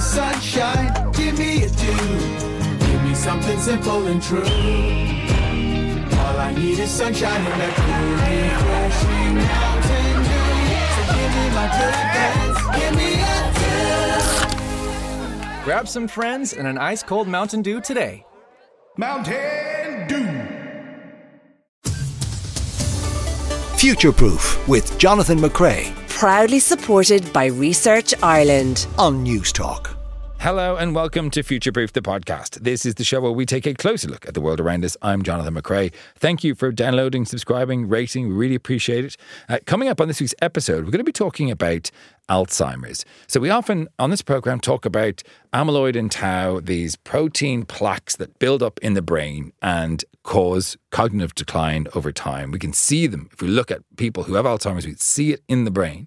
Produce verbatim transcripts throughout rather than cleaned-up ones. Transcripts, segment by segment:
sunshine, give me a dew. Give me something simple and true. All I need is sunshine and a cool, refreshing Mountain Dew. So give me my good friends, give me a dew. Grab some friends and an ice cold Mountain Dew today. Mountain Dew. Future Proof with Jonathan McCrea. Proudly supported by Research Ireland on News Talk. Hello and welcome to Future Proof, the podcast. This is the show where we take a closer look at the world around us. I'm Jonathan McCrea. Thank you for downloading, subscribing, rating. We really appreciate it. Uh, coming up on this week's episode, we're going to be talking about Alzheimer's. So we often on this program talk about amyloid and tau, these protein plaques that build up in the brain and cause cognitive decline over time. We can see them. If we look at people who have Alzheimer's, we see it in the brain.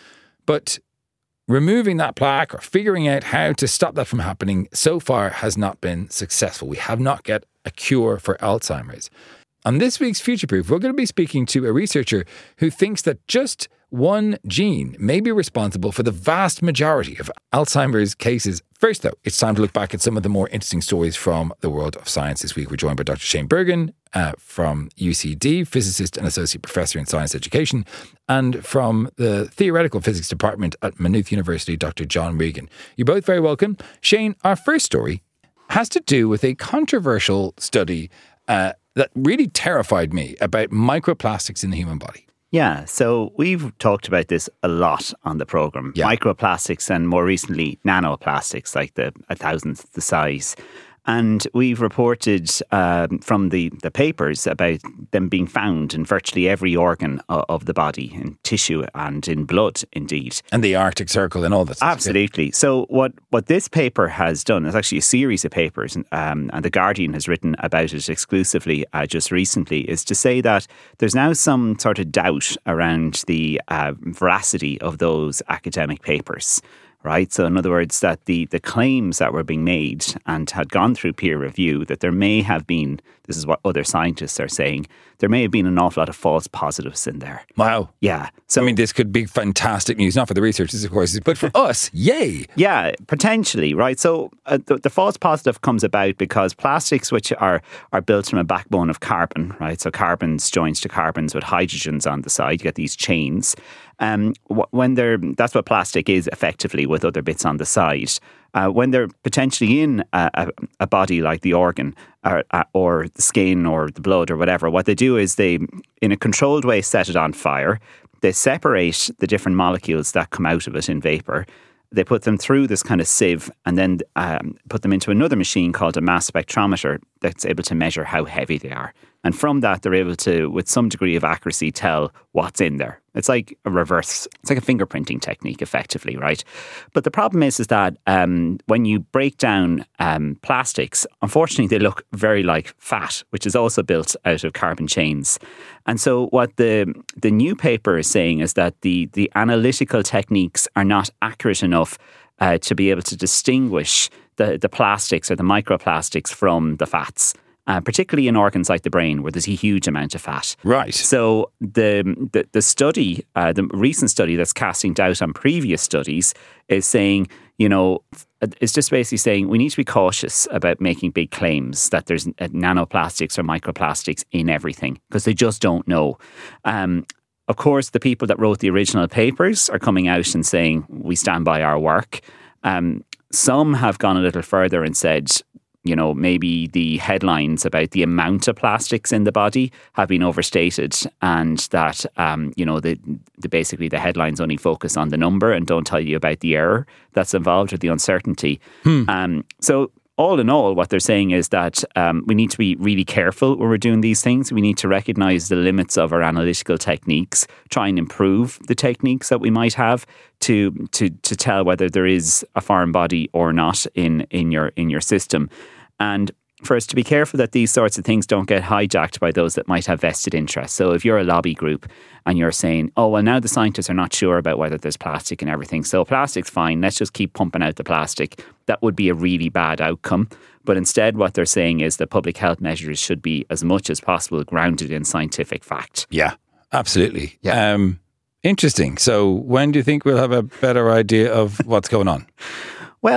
But removing that plaque or figuring out how to stop that from happening so far has not been successful. We have not got a cure for Alzheimer's. On this week's Future Proof, we're going to be speaking to a researcher who thinks that just one gene may be responsible for the vast majority of Alzheimer's cases. First, though, it's time to look back at some of the more interesting stories from the world of science this week. We're joined by Doctor Shane Bergin uh, from U C D, physicist and associate professor in science education, and from the theoretical physics department at Maynooth University, Doctor John Regan. You're both very welcome. Shane, our first story has to do with a controversial study uh, that really terrified me about microplastics in the human body. Yeah, so we've talked about this a lot on the programme. Yeah. Microplastics and more recently nanoplastics, like the a thousandth the size. And we've reported um, from the, the papers about them being found in virtually every organ of, of the body, in tissue and in blood, indeed. And the Arctic Circle and all that stuff. Absolutely. So what, what this paper has done is actually a series of papers, um, and The Guardian has written about it exclusively uh, just recently, is to say that there's now some sort of doubt around the uh, veracity of those academic papers. Right. So in other words, that the, the claims that were being made and had gone through peer review, that there may have been, this is what other scientists are saying, there may have been an awful lot of false positives in there. Wow. Yeah. So I mean, this could be fantastic news, not for the researchers, of course, but for us, yay. Yeah, potentially, right? So uh, the, the false positive comes about because plastics, which are, are built from a backbone of carbon, right? So carbons joins to carbons with hydrogens on the side, you get these chains. Um, when they're, that's what plastic is effectively with other bits on the side. Uh, when they're potentially in a, a, a body like the organ or, uh, or the skin or the blood or whatever, what they do is they, in a controlled way, set it on fire. They separate the different molecules that come out of it in vapour. They put them through this kind of sieve and then um, put them into another machine called a mass spectrometer that's able to measure how heavy they are. And from that, they're able to, with some degree of accuracy, tell what's in there. It's like a reverse, it's like a fingerprinting technique, effectively, right? But the problem is, is that um, when you break down um, plastics, unfortunately, they look very like fat, which is also built out of carbon chains. And so what the the new paper is saying is that the, the analytical techniques are not accurate enough uh, to be able to distinguish the, the plastics or the microplastics from the fats. Uh, particularly in organs like the brain, where there's a huge amount of fat. Right. So the the, the study, uh, the recent study that's casting doubt on previous studies is saying, you know, it's just basically saying we need to be cautious about making big claims that there's nanoplastics or microplastics in everything, because they just don't know. Um, of course, the people that wrote the original papers are coming out and saying we stand by our work. Um, some have gone a little further and said, you know, maybe the headlines about the amount of plastics in the body have been overstated, and that, um, you know, the, the basically the headlines only focus on the number and don't tell you about the error that's involved or the uncertainty. Hmm. Um, so all in all, what they're saying is that um, we need to be really careful when we're doing these things. We need to recognise the limits of our analytical techniques, try and improve the techniques that we might have to to to tell whether there is a foreign body or not in in your in your system. And for us to be careful that these sorts of things don't get hijacked by those that might have vested interest. So if you're a lobby group and you're saying, oh, well, now the scientists are not sure about whether there's plastic and everything, so plastic's fine, let's just keep pumping out the plastic, that would be a really bad outcome. But instead, what they're saying is that public health measures should be as much as possible grounded in scientific fact. Yeah, absolutely. Yeah. Um, interesting. So when do you think we'll have a better idea of what's going on? Well,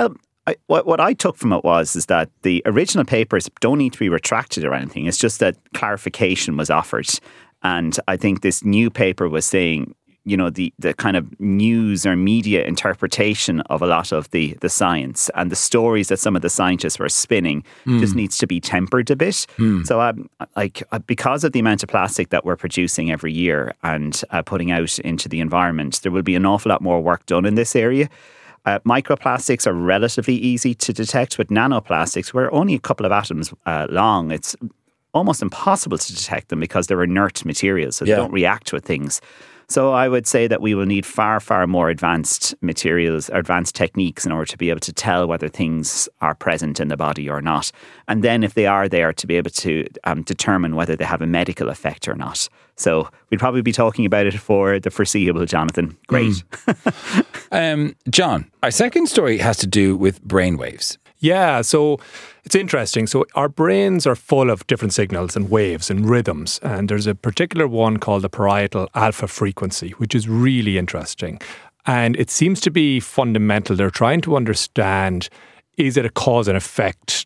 I, what, what I took from it was is that the original papers don't need to be retracted or anything. It's just that clarification was offered. And I think this new paper was saying, you know, the, the kind of news or media interpretation of a lot of the, the science and the stories that some of the scientists were spinning mm. just needs to be tempered a bit. Mm. So um, like because of the amount of plastic that we're producing every year and uh, putting out into the environment, there will be an awful lot more work done in this area. Uh, microplastics are relatively easy to detect, but nanoplastics, we're only a couple of atoms uh, long. It's almost impossible to detect them because they're inert materials, so yeah. they don't react with things. So I would say that we will need far, far more advanced materials, advanced techniques in order to be able to tell whether things are present in the body or not. And then if they are there, to be able to um, determine whether they have a medical effect or not. So we'd probably be talking about it for the foreseeable, Jonathan. Great. Mm. um, John, our second story has to do with brainwaves. Yeah, so it's interesting. So our brains are full of different signals and waves and rhythms. And there's a particular one called the parietal alpha frequency, which is really interesting. And it seems to be fundamental. They're trying to understand, is it a cause and effect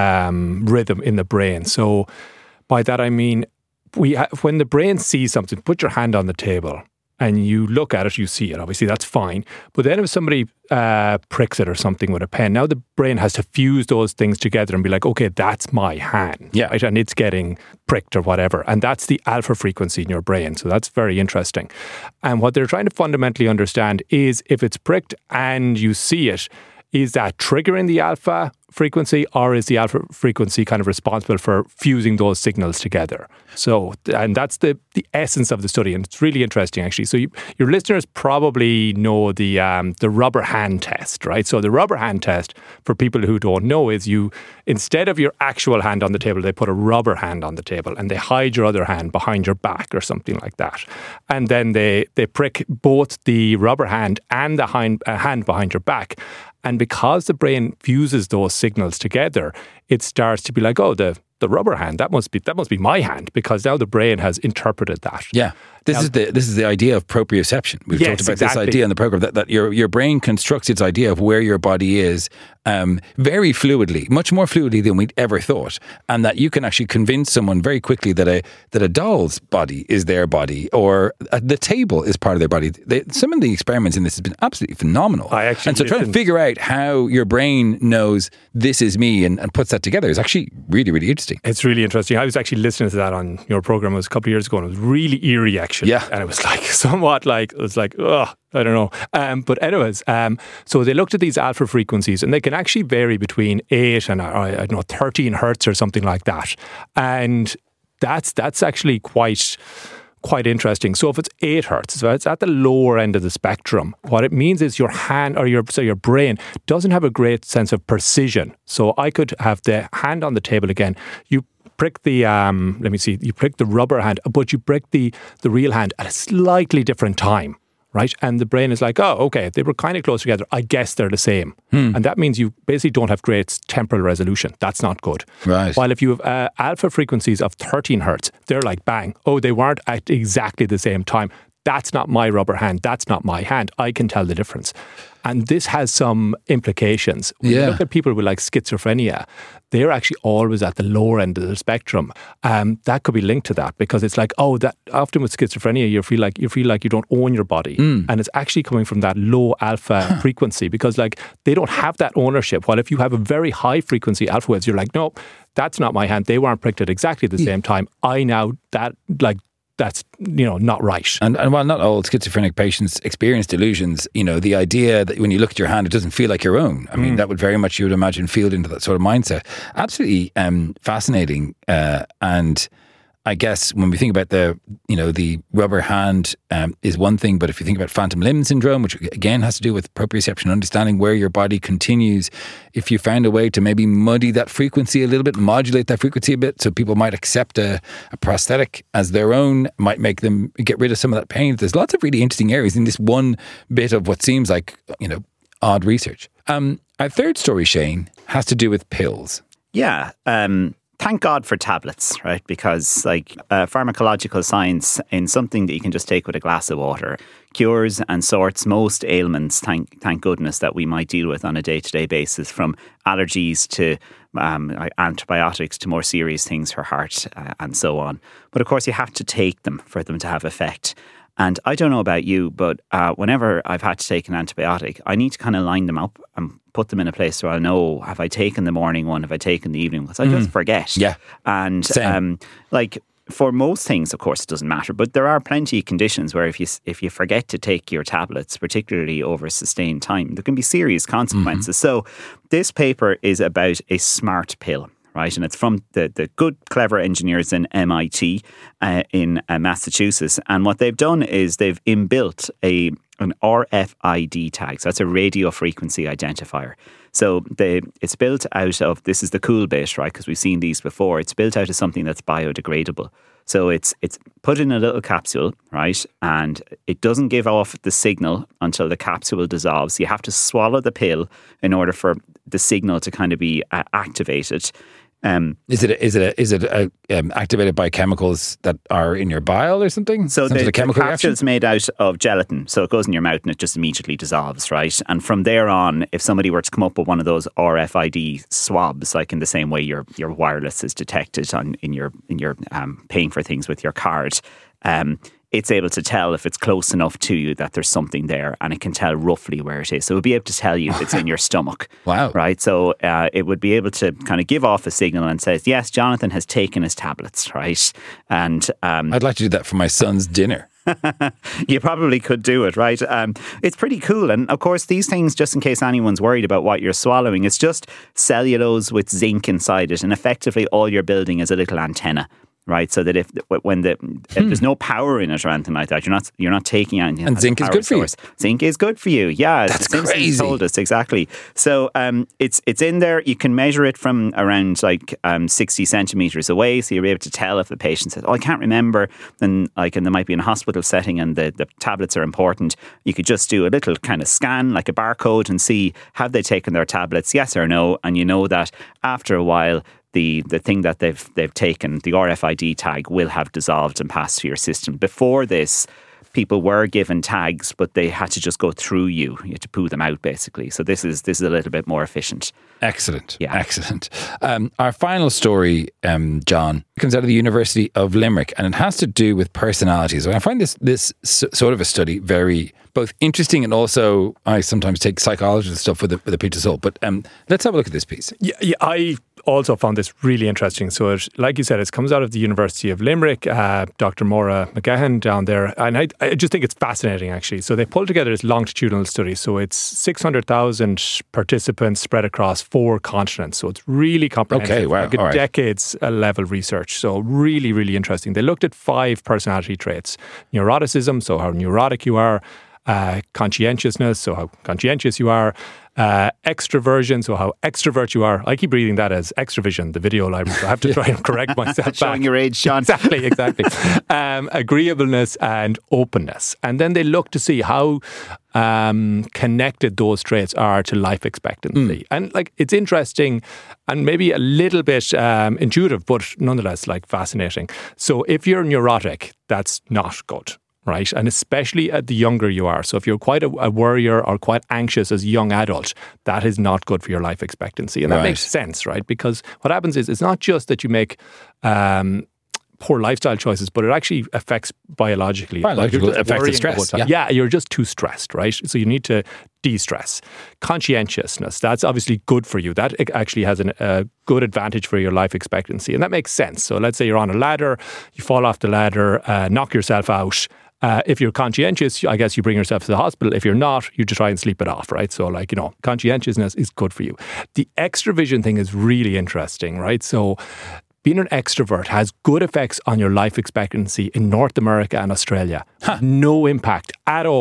um, rhythm in the brain? So by that I mean, we ha- when the brain sees something, put your hand on the table and you look at it, you see it. Obviously, that's fine. But then if somebody uh, pricks it or something with a pen, now the brain has to fuse those things together and be like, okay, that's my hand. Yeah. Right? And it's getting pricked or whatever. And that's the alpha frequency in your brain. So that's very interesting. And what they're trying to fundamentally understand is if it's pricked and you see it, is that triggering the alpha frequency, or is the alpha frequency kind of responsible for fusing those signals together? So, and that's the, the essence of the study, and it's really interesting actually. So you, your listeners probably know the um, the rubber hand test, right? So the rubber hand test, for people who don't know, is you, instead of your actual hand on the table, they put a rubber hand on the table and they hide your other hand behind your back or something like that. And then they, they prick both the rubber hand and the hind, uh, hand behind your back. And because the brain fuses those signals together, it starts to be like, oh, the, the rubber hand, that must be that must be my hand, because now the brain has interpreted that. Yeah. This now, is the this is the idea of proprioception. We've yes, talked about exactly. this idea in the program that, that your your brain constructs its idea of where your body is um, very fluidly, much more fluidly than we'd ever thought, and that you can actually convince someone very quickly that a that a doll's body is their body, or uh, the table is part of their body. They, some of the experiments in this has been absolutely phenomenal. I actually and so trying to figure out how your brain knows this is me and, and puts that together is actually really, really interesting. It's really interesting. I was actually listening to that on your program. It was a couple of years ago, and it was really eerie, actually. Yeah. And it was like somewhat like, it was like, ugh, I don't know. Um, but anyways, um, so they looked at these alpha frequencies, and they can actually vary between eight and, I don't know, thirteen hertz or something like that. And that's that's actually quite... quite interesting. So if it's eight hertz, so it's at the lower end of the spectrum, what it means is your hand or your so your brain doesn't have a great sense of precision. So I could have the hand on the table again. You prick the um, let me see, you prick the rubber hand, but you prick the the real hand at a slightly different time. Right? And the brain is like, oh, okay, they were kind of close together. I guess they're the same. Hmm. And that means you basically don't have great temporal resolution. That's not good. Right. While if you have uh, alpha frequencies of thirteen hertz, they're like, bang, oh, they weren't at exactly the same time. That's not my rubber hand. That's not my hand. I can tell the difference. And this has some implications. When yeah. you look at people with like schizophrenia, they're actually always at the lower end of the spectrum. Um, that could be linked to that, because it's like, oh, that often with schizophrenia, you feel like you feel like you don't own your body, mm. and it's actually coming from that low alpha huh. frequency, because like they don't have that ownership. While if you have a very high frequency alpha waves, you're like, no, that's not my hand. They weren't pricked at exactly the yeah. same time. I now that like. That's, you know, not right. And, and while not all schizophrenic patients experience delusions, you know, the idea that when you look at your hand, it doesn't feel like your own. I mean, mm. that would very much, you would imagine, feed into that sort of mindset. Absolutely um, fascinating. Uh, and I guess when we think about the, you know, the rubber hand um, is one thing, but if you think about phantom limb syndrome, which again has to do with proprioception, understanding where your body continues, if you found a way to maybe muddy that frequency a little bit, modulate that frequency a bit, so people might accept a, a prosthetic as their own, might make them get rid of some of that pain. There's lots of really interesting areas in this one bit of what seems like, you know, odd research. Um, our third story, Shane, has to do with pills. Yeah. Um thank God for tablets, right? Because like uh, pharmacological science in something that you can just take with a glass of water cures and sorts most ailments, thank thank goodness, that we might deal with on a day-to-day basis, from allergies to um, antibiotics to more serious things for heart uh, and so on. But of course you have to take them for them to have effect. And I don't know about you, but uh, whenever I've had to take an antibiotic, I need to kind of line them up and put them in a place where I know, have I taken the morning one, have I taken the evening one? Because I just forget. Yeah. And um, like for most things, of course, it doesn't matter. But there are plenty of conditions where if you if you forget to take your tablets, particularly over sustained time, there can be serious consequences. Mm-hmm. So this paper is about a smart pill. Right, and it's from the, the good, clever engineers in M I T uh, in uh, Massachusetts. And what they've done is they've inbuilt a an R F I D tag. So that's a radio frequency identifier. So they, it's built out of, this is the cool bit, right, because we've seen these before. It's built out of something that's biodegradable. So it's it's put in a little capsule, right, and it doesn't give off the signal until the capsule dissolves. You have to swallow the pill in order for the signal to kind of be uh, activated. Um, is it is it a, is it a, um, activated by chemicals that are in your bile or something? So the, the, the capsule is made out of gelatin, so it goes in your mouth and it just immediately dissolves, right? And from there on, if somebody were to come up with one of those R F I D swabs, like in the same way your your wireless is detected on in your in your um, paying for things with your card, um, it's able to tell if it's close enough to you that there's something there, and it can tell roughly where it is. So it would be able to tell you if it's in your stomach. Wow. Right? So uh, it would be able to kind of give off a signal and says, yes, Jonathan has taken his tablets, right? And um, I'd like to do that for my son's dinner. You probably could do it, right? Um, it's pretty cool. And of course, these things, just in case anyone's worried about what you're swallowing, it's just cellulose with zinc inside it. And effectively all you're building is a little antenna. Right, so that if when the if there's no power in it or anything like that, you're not you're not taking anything. And zinc is good for source. you. Zinc is good for you. Yeah, that's Simpsons crazy. Told us exactly. So um, it's it's in there. You can measure it from around like um, sixty centimeters away, so you'll be able to tell if the patient says, "Oh, I can't remember," and like, and they might be in a hospital setting, and the the tablets are important. You could just do a little kind of scan, like a barcode, and see have they taken their tablets, yes or no, and you know that after a while, the the thing that they've they've taken, the R F I D tag, will have dissolved and passed through your system. Before this, people were given tags, but they had to just go through you. You had to poo them out, basically. So this is this is a little bit more efficient. Excellent. Yeah. Excellent. Um, our final story, um, John, comes out of the University of Limerick, and it has to do with personalities. And I find this this sort of a study very both interesting and also, I sometimes take psychology and stuff with a, with a pinch of salt. But um, let's have a look at this piece. Yeah, yeah, I also found this really interesting. So, it, like you said, it comes out of the University of Limerick, uh, Doctor Maura McGahan down there. And I, I just think it's fascinating, actually. So they pulled together this longitudinal study. So it's six hundred thousand participants spread across four continents. So it's really comprehensive. Okay, wow. Like a All right. decades uh, level research. So really, really interesting. They looked at five personality traits. Neuroticism, so how neurotic you are. Uh, conscientiousness, so how conscientious you are. Uh, extroversion, so how extrovert you are. I keep reading that as extravision, the video library, so I have to try and correct myself. Showing back. your age, Sean. Exactly, exactly. um, agreeableness and openness. And then they look to see how um, connected those traits are to life expectancy. Mm. And like, it's interesting and maybe a little bit um, intuitive, but nonetheless, like, fascinating. So if you're neurotic, that's not good. Right, and especially at the younger you are. So if you're quite a, a worrier or quite anxious as a young adult, that is not good for your life expectancy. And that Right. makes sense, right? Because what happens is it's not just that you make um, poor lifestyle choices, but it actually affects biologically. Biological Like, you're just affects the worrying stress, the whole time. yeah. Yeah, you're just too stressed, right? So you need to de-stress. Conscientiousness, that's obviously good for you. That actually has a uh, good advantage for your life expectancy. And that makes sense. So let's say you're on a ladder, you fall off the ladder, uh, knock yourself out. Uh, if you're conscientious, I guess you bring yourself to the hospital. If you're not, you just try and sleep it off, right? So like, you know, conscientiousness is good for you. The extravision thing is really interesting, right? So being an extrovert has good effects on your life expectancy in North America and Australia. Huh. No impact at all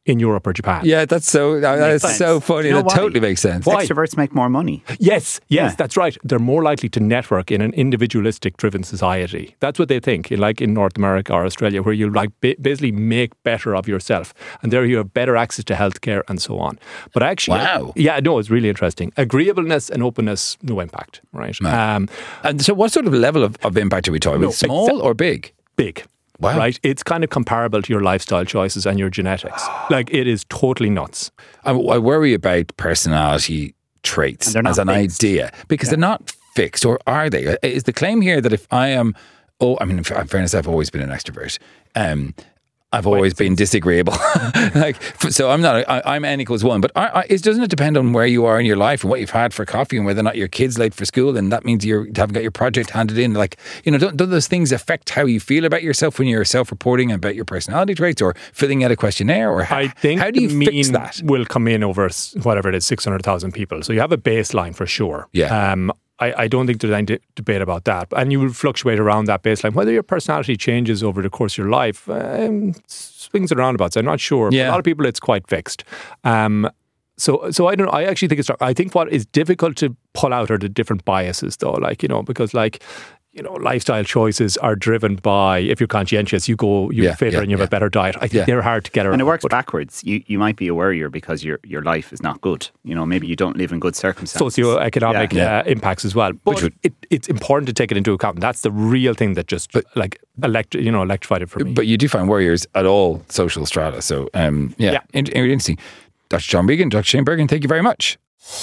in Europe or Japan. Yeah, that's so that's sense. so funny. You know that why? totally makes sense. Extroverts make more money. Yes, yes, Yeah. that's right. They're more likely to network in an individualistic driven society. That's what they think, like in North America or Australia, where you like ba- basically make better of yourself. And there you have better access to healthcare and so on. But actually, Wow. yeah, no, it's really interesting. Agreeableness and openness, no impact, right? Um, And so, what sort of level of, of impact are we talking No, about? Small exa- or big? big. Wow. Right? It's kind of comparable to your lifestyle choices and your genetics. Like, it is totally nuts. I, I worry about personality traits And they're not as an fixed. idea because they're not fixed, or are they? Is the claim here that if I am, oh, I mean, in fairness, I've always been an extrovert. Um, I've always been disagreeable. like, f- so I'm not. I, I'm N equals one. But I, I, it doesn't it depend on where you are in your life and what you've had for coffee and whether or not your kid's late for school, and that means you haven't got your project handed in. Like, you know, don't, don't those things affect how you feel about yourself when you're self-reporting about your personality traits or filling out a questionnaire? Or how, I think how do you the fix mean that? will come in over s- whatever it is, six hundred thousand people. So you have a baseline for sure. Yeah. Um, I, I don't think there's any de- debate about that. And you will fluctuate around that baseline. Whether your personality changes over the course of your life, um, swings and roundabouts. I'm not sure. Yeah. For a lot of people, it's quite fixed. Um, so, so I don't know. I actually think it's, I think what is difficult to pull out are the different biases though. Like, you know, because like, you know, lifestyle choices are driven by, if you're conscientious, you go, you're Yeah, fitter yeah, and you have yeah. a better diet. I think Yeah. they're hard to get around. And it works But backwards. You you might be a worrier because your your life is not good. You know, maybe you don't live in good circumstances. socioeconomic Yeah. uh, impacts as well. But would- it, it's important to take it into account. That's the real thing that just like elect, you know, electrified it for me. But you do find warriors at all social strata. So, um, yeah, Yeah. in- interesting. Doctor John Regan, Doctor Shane Bergen, thank you very much.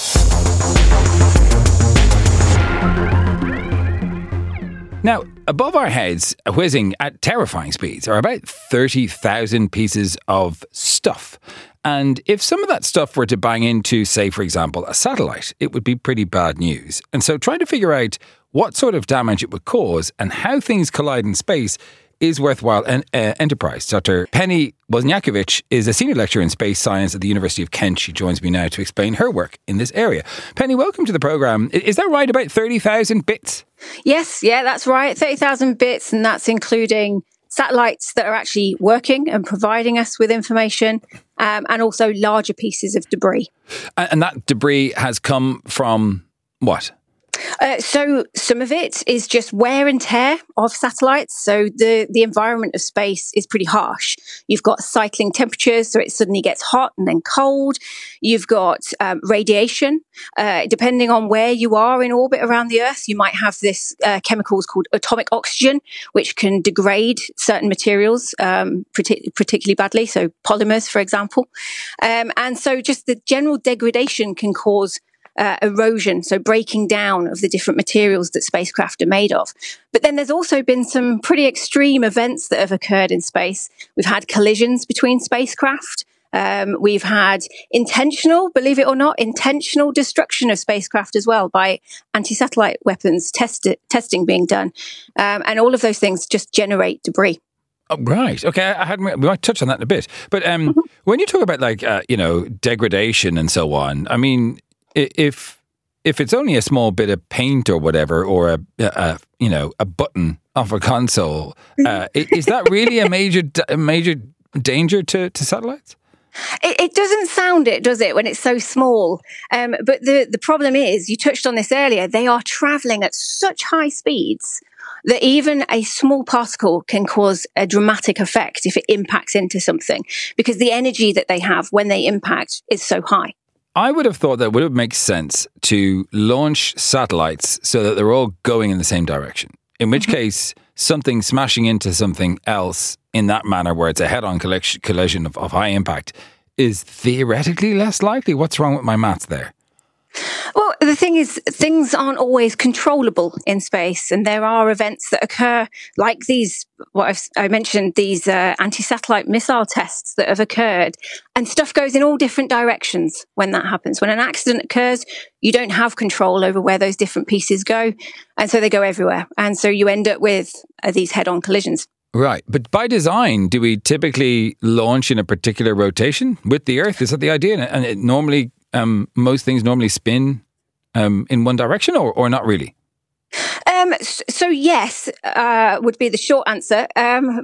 Now, above our heads, whizzing at terrifying speeds, are about thirty thousand pieces of stuff. And if some of that stuff were to bang into, say, for example, a satellite, it would be pretty bad news. And so trying to figure out what sort of damage it would cause and how things collide in space is worthwhile en- uh, enterprise. Doctor Penny Wozniakowicz is a senior lecturer in space science at the University of Kent. She joins me now to explain her work in this area. Penny, welcome to the programme. I- Is that right, about thirty thousand bits? Yes, yeah, that's right. thirty thousand bits, and that's including satellites that are actually working and providing us with information, um, and also larger pieces of debris. And, and that debris has come from what? Uh, so some of it is just wear and tear of satellites. So the, the environment of space is pretty harsh. You've got cycling temperatures, so it suddenly gets hot and then cold. You've got um, radiation. Uh, depending on where you are in orbit around the Earth, you might have this uh, chemicals called atomic oxygen, which can degrade certain materials um, partic- particularly badly. So polymers, for example. Um, and so just the general degradation can cause Uh, erosion, so breaking down of the different materials that spacecraft are made of. But then there's also been some pretty extreme events that have occurred in space. We've had collisions between spacecraft. Um, we've had intentional, believe it or not, intentional destruction of spacecraft as well by anti-satellite weapons test- testing being done. Um, and all of those things just generate debris. Oh, right. Okay. I hadn't. We might touch on that in a bit. But um, mm-hmm. when you talk about like uh, you know degradation and so on, I mean, if if it's only a small bit of paint or whatever, or a, a you know a button off a console, uh, is that really a major a major danger to, to satellites? It, it doesn't sound it, does it, when it's so small? Um, but the the problem is, you touched on this earlier. They are travelling at such high speeds that even a small particle can cause a dramatic effect if it impacts into something, because the energy that they have when they impact is so high. I would have thought that would have made sense to launch satellites so that they're all going in the same direction. In which mm-hmm. case, something smashing into something else in that manner, where it's a head-on collision of, of high impact, is theoretically less likely. What's wrong with my maths there? Well, the thing is, things aren't always controllable in space, and there are events that occur, like these, what I've, I mentioned, these uh, anti-satellite missile tests that have occurred, and stuff goes in all different directions when that happens. When an accident occurs, you don't have control over where those different pieces go, and so they go everywhere, and so you end up with uh, these head-on collisions. Right. But by design, do we typically launch in a particular rotation with the Earth? Is that the idea? And it normally... Um, most things normally spin um, in one direction, or, or not really? Um, so yes, uh, would be the short answer. Um,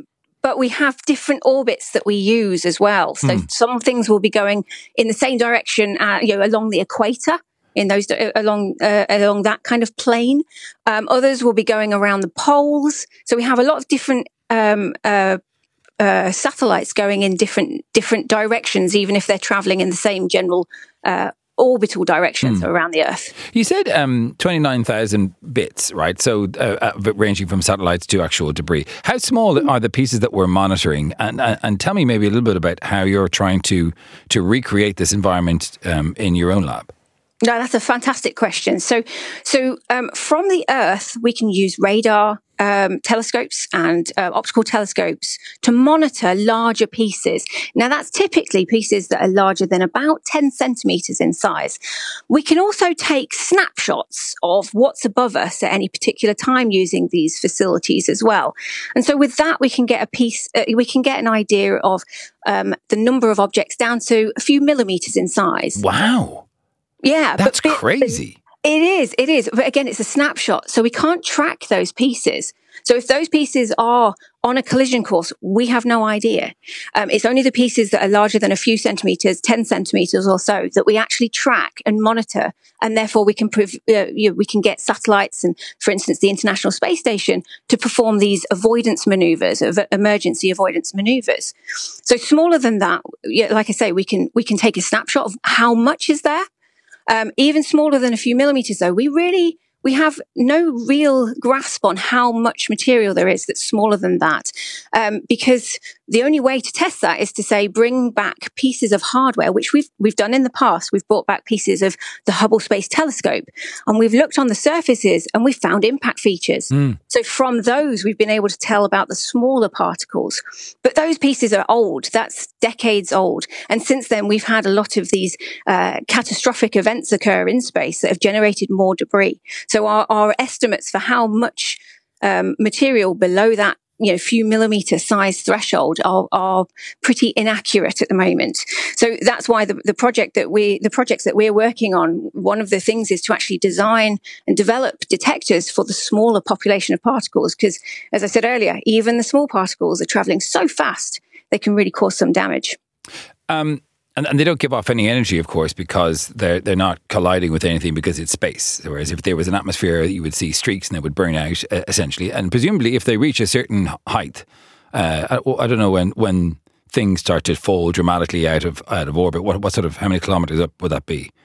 but we have different orbits that we use as well. So mm. some things will be going in the same direction, uh, you know, along the equator, in those uh, along uh, along that kind of plane. Um, others will be going around the poles. So we have a lot of different um, uh, uh, satellites going in different different directions, even if they're traveling in the same general uh, orbital direction, mm. so around the Earth. You said um, twenty-nine thousand bits, right? So uh, uh, ranging from satellites to actual debris. How small mm. are the pieces that we're monitoring? And, and and tell me maybe a little bit about how you're trying to to recreate this environment um, in your own lab. No, that's a fantastic question. So, so um, from the Earth, we can use radar um, telescopes and uh, optical telescopes to monitor larger pieces. Now, that's typically pieces that are larger than about ten centimeters in size. We can also take snapshots of what's above us at any particular time using these facilities as well. And so with that, we can get a piece, uh, we can get an idea of um, the number of objects down to a few millimeters in size. Wow. Yeah. That's but, crazy. It is, it is. But again, it's a snapshot. So we can't track those pieces. So if those pieces are on a collision course, we have no idea. Um, it's only the pieces that are larger than a few centimeters, ten centimeters or so, that we actually track and monitor. And therefore we can, prov- uh, you know, we can get satellites and, for instance, the International Space Station to perform these avoidance maneuvers, emergency avoidance maneuvers. So smaller than that, yeah, like I say, we can, we can take a snapshot of how much is there. Um, even smaller than a few millimeters, though, we really, we have no real grasp on how much material there is that's smaller than that. Um, because the only way to test that is to say, bring back pieces of hardware, which we've, we've done in the past. We've brought back pieces of the Hubble Space Telescope, and we've looked on the surfaces and we've found impact features. Mm. So from those, we've been able to tell about the smaller particles. But those pieces are old. That's decades old. And since then, we've had a lot of these uh, catastrophic events occur in space that have generated more debris. So our, our estimates for how much um, material below that, you know, few millimeter size threshold are, are pretty inaccurate at the moment. So that's why the, the project that we, the projects that we're working on, one of the things is to actually design and develop detectors for the smaller population of particles. Because as I said earlier, even the small particles are traveling so fast, they can really cause some damage. Um, And, and they don't give off any energy, of course, because they're they're not colliding with anything because it's space. Whereas if there was an atmosphere, you would see streaks and they would burn out, uh, essentially. And presumably, if they reach a certain height, uh, I, I don't know when when things start to fall dramatically out of out of orbit. What what sort of how many kilometers up would that be?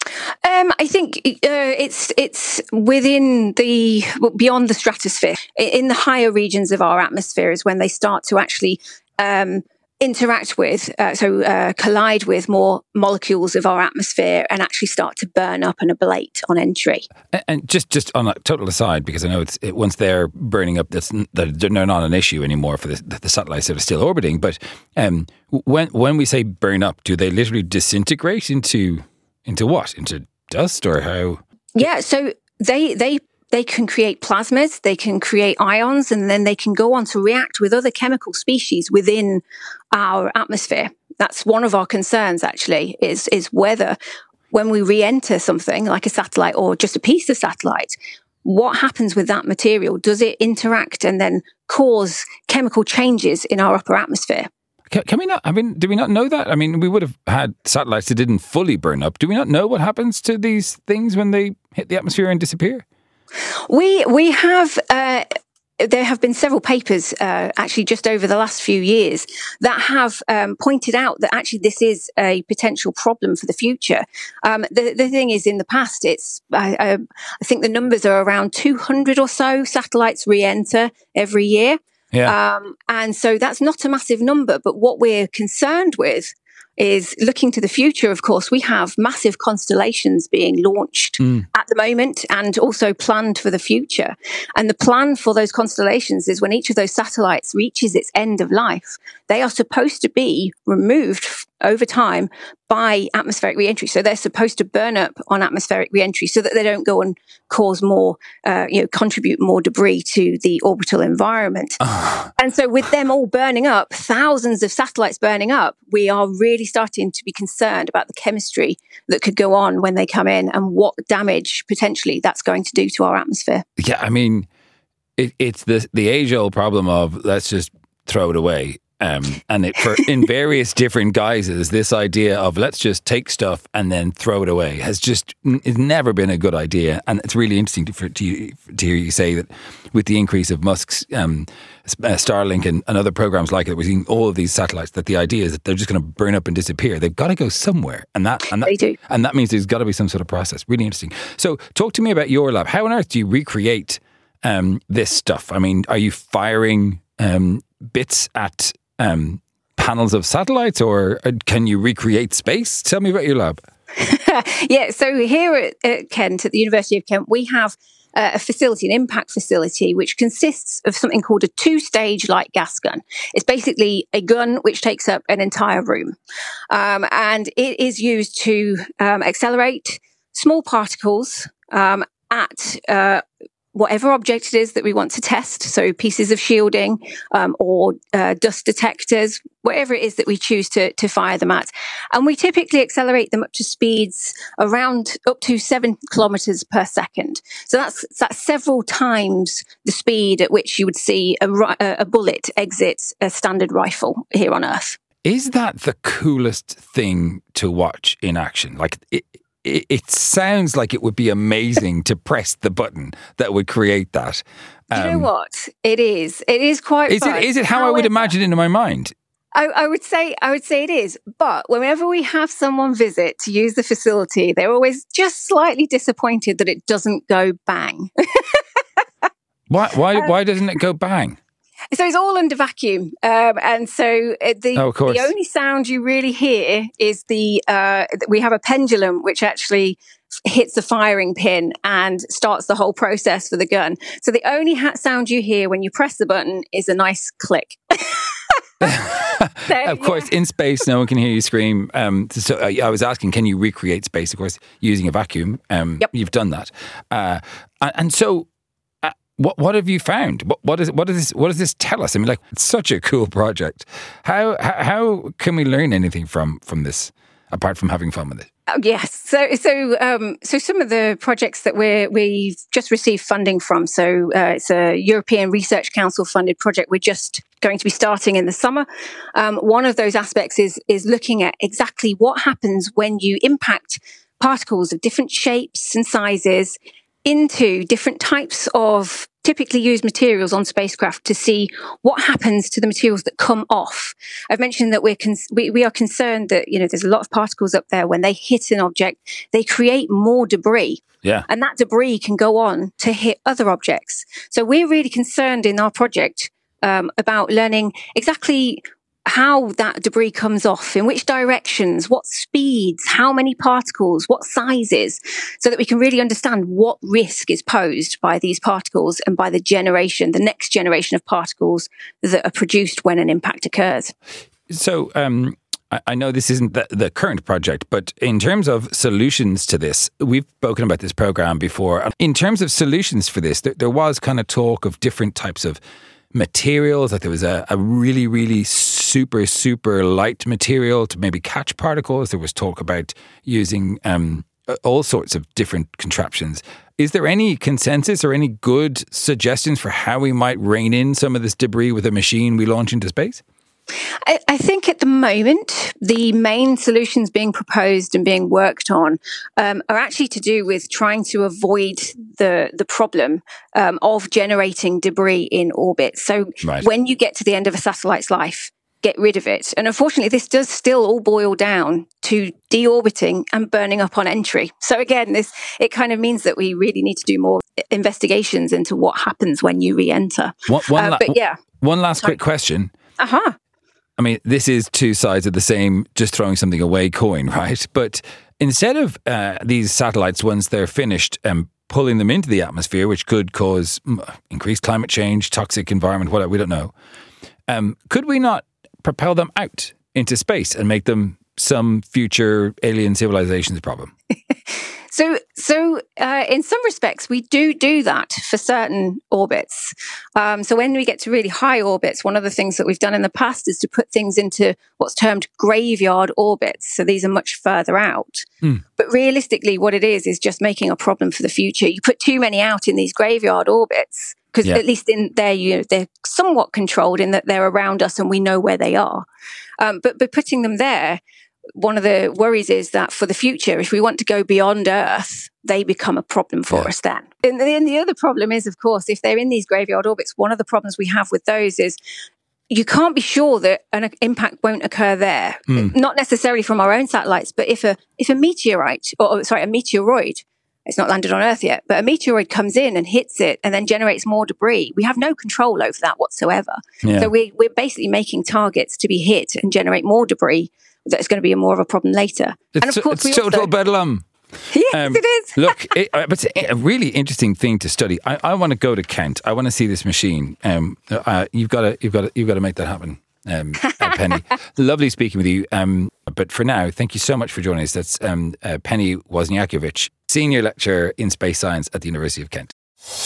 Um, I think uh, it's it's within the beyond the stratosphere. In the higher regions of our atmosphere is when they start to actually Um, interact with, uh, so uh, collide with more molecules of our atmosphere and actually start to burn up and ablate on entry. And, and just, just on a total aside, because I know it's it, once they're burning up, that's that they're not an issue anymore for the, the satellites that are still orbiting. But um, when when we say burn up, do they literally disintegrate into into what? Into dust or how? Yeah, so they they. They can create plasmas, they can create ions, and then they can go on to react with other chemical species within our atmosphere. That's one of our concerns, actually, is, is whether when we re-enter something like a satellite or just a piece of satellite, what happens with that material? Does it interact and then cause chemical changes in our upper atmosphere? Can, can we not, I mean, do we not know that? I mean, we would have had satellites that didn't fully burn up. Do we not know what happens to these things when they hit the atmosphere and disappear? We we have uh, there have been several papers uh, actually just over the last few years that have um, pointed out that actually this is a potential problem for the future. Um, the the thing is, in the past, it's I, I, I think the numbers are around two hundred or so satellites re-enter every year. Yeah. Um, and so that's not a massive number, but what we're concerned with is looking to the future. Of course, we have massive constellations being launched mm. at the moment and also planned for the future. And the plan for those constellations is when each of those satellites reaches its end of life, they are supposed to be removed over time by atmospheric re-entry. So they're supposed to burn up on atmospheric re-entry so that they don't go and cause more, uh, you know, contribute more debris to the orbital environment. Uh. And so with them all burning up, thousands of satellites burning up, we are really starting to be concerned about the chemistry that could go on when they come in and what damage potentially that's going to do to our atmosphere. Yeah, I mean, it, it's the the age-old problem of let's just throw it away. Um, and it, for in various different guises, this idea of let's just take stuff and then throw it away has just it's never been a good idea. And it's really interesting to, for, to, to hear you say that with the increase of Musk's um, uh, Starlink and, and other programs like it, we're seeing all of these satellites, that the idea is that they're just going to burn up and disappear. They've got to go somewhere. And that, and that, they do. And that means there's got to be some sort of process. Really interesting. So talk to me about your lab. How on earth do you recreate um, this stuff? I mean, are you firing um, bits at Um, panels of satellites, or can you recreate space? Tell me about your lab. Yeah, so here at, at Kent, at the University of Kent, we have uh, a facility, an impact facility, which consists of something called a two-stage light gas gun. It's basically a gun which takes up an entire room. Um, and it is used to um, accelerate small particles um, at uh, whatever object it is that we want to test, so pieces of shielding um, or uh, dust detectors, whatever it is that we choose to, to fire them at. And we typically accelerate them up to speeds around up to seven kilometres per second. So that's, that's several times the speed at which you would see a, a bullet exit a standard rifle here on Earth. Is that the coolest thing to watch in action? Like, it, It, it sounds like it would be amazing to press the button that would create that. Um, you know what? It is. It is quite is fun. It, is it how However, I would imagine it in my mind? I, I would say I would say it is. But whenever we have someone visit to use the facility, they're always just slightly disappointed that it doesn't go bang. why why um, why doesn't it go bang? So it's all under vacuum, um, and so the oh, of course. the only sound you really hear is the uh, we have a pendulum which actually hits the firing pin and starts the whole process for the gun. So the only ha- sound you hear when you press the button is a nice click. So, of course, yeah. In space, no one can hear you scream. Um, so uh, I was asking, can you recreate space? Of course, using a vacuum. Um, yep. You've done that, uh, and, and so. What what have you found? What what is what is this? What does this tell us? I mean, like, it's such a cool project. How how, how can we learn anything from from this apart from having fun with it? Oh, yes. So so um, so some of the projects that we we've just received funding from. So uh, it's a European Research Council funded project. We're just going to be starting in the summer. Um, one of those aspects is is looking at exactly what happens when you impact particles of different shapes and sizes into different types of typically used materials on spacecraft to see what happens to the materials that come off. I've mentioned that we're con- we, we are concerned that, you know, there's a lot of particles up there. When they hit an object, they create more debris. Yeah. And that debris can go on to hit other objects. So we're really concerned in our project um, about learning exactly how that debris comes off, in which directions, what speeds, how many particles, what sizes, so that we can really understand what risk is posed by these particles and by the generation, the next generation of particles that are produced when an impact occurs. So, um, I know this isn't the, the current project, but in terms of solutions to this, we've spoken about this program before. In terms of solutions for this, there, there was kind of talk of different types of materials, like there was a, a really, really super, super light material to maybe catch particles. There was talk about using um, all sorts of different contraptions. Is there any consensus or any good suggestions for how we might rein in some of this debris with a machine we launch into space? I, I think at the moment, the main solutions being proposed and being worked on um, are actually to do with trying to avoid the the problem um, of generating debris in orbit. So right. When you get to the end of a satellite's life, get rid of it. And unfortunately, this does still all boil down to deorbiting and burning up on entry. So again, this it kind of means that we really need to do more investigations into what happens when you re-enter. One, one uh, la- but yeah. One last Sorry. quick question. Uh-huh. I mean, this is two sides of the same just throwing something away coin, right? But instead of uh, these satellites, once they're finished, um, pulling them into the atmosphere, which could cause increased climate change, toxic environment, whatever, we don't know, um, could we not propel them out into space and make them some future alien civilization's problem? So, so uh, in some respects, we do do that for certain orbits. Um, so when we get to really high orbits, one of the things that we've done in the past is to put things into what's termed graveyard orbits. So these are much further out. Mm. But realistically, what it is, is just making a problem for the future. You put too many out in these graveyard orbits, because Yeah. at least in there, you know, they're somewhat controlled in that they're around us and we know where they are. Um, but by putting them there, one of the worries is that for the future, if we want to go beyond Earth, they become a problem for Yeah. us then. And then the other problem is, of course, if they're in these graveyard orbits, one of the problems we have with those is you can't be sure that an impact won't occur there. Mm. Not necessarily from our own satellites, but if a if a meteorite, or sorry, a meteoroid, it's not landed on Earth yet, but a meteoroid comes in and hits it and then generates more debris, we have no control over that whatsoever. Yeah. So we, we're basically making targets to be hit and generate more debris that's going to be a more of a problem later. It's, and of course, it's we total also, bedlam. yes, Um, it is. Look, it, uh, but it's a really interesting thing to study. I, I want to go to Kent. I want to see this machine. Um, uh, you've got to, you've got to, you've got to make that happen, um, uh, Penny. Lovely speaking with you. Um, but for now, thank you so much for joining us. That's um, uh, Penny Wozniakiewicz, Senior Lecturer in Space Science at the University of Kent.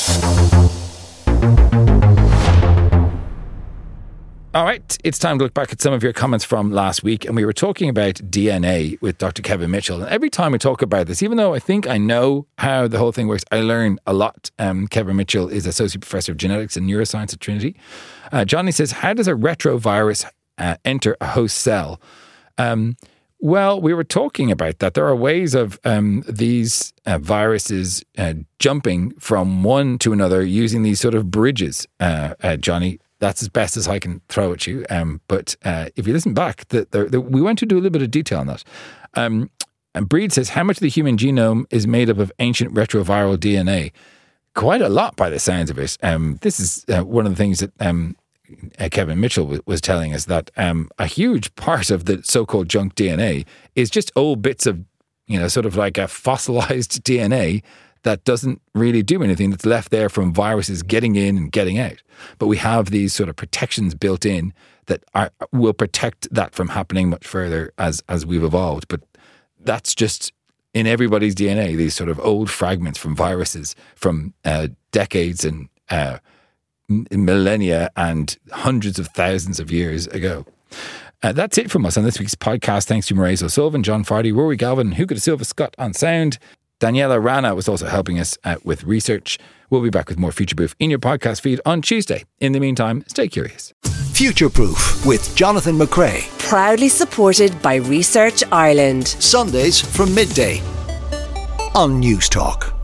All right, it's time to look back at some of your comments from last week. And we were talking about D N A with Doctor Kevin Mitchell. And every time we talk about this, even though I think I know how the whole thing works, I learn a lot. Um, Kevin Mitchell is Associate Professor of Genetics and Neuroscience at Trinity. Uh, Johnny says, how does a retrovirus uh, enter a host cell? Um, well, we were talking about that. There are ways of um, these uh, viruses uh, jumping from one to another using these sort of bridges, uh, uh, Johnny. That's as best as I can throw at you. Um, but uh, if you listen back, the, the, the, we went to do a little bit of detail on that. Um, and Breed says, how much of the human genome is made up of ancient retroviral D N A? Quite a lot by the sounds of it. Um, this is uh, one of the things that um, uh, Kevin Mitchell w- was telling us, that um, a huge part of the so-called junk D N A is just old bits of, you know, sort of like a fossilized D N A that doesn't really do anything, that's left there from viruses getting in and getting out. But we have these sort of protections built in that are, will protect that from happening much further as as we've evolved. But that's just in everybody's D N A, these sort of old fragments from viruses from uh, decades and uh, millennia and hundreds of thousands of years ago. Uh, that's it from us on this week's podcast. Thanks to Mairead O'Sullivan, John Fardy, Rory Galvin, Hugo da Silva Scott on sound. Daniela Rana was also helping us uh, with research. We'll be back with more Future Proof in your podcast feed on Tuesday. In the meantime, stay curious. Future Proof with Jonathan McCrea. Proudly supported by Research Ireland. Sundays from midday on News Talk.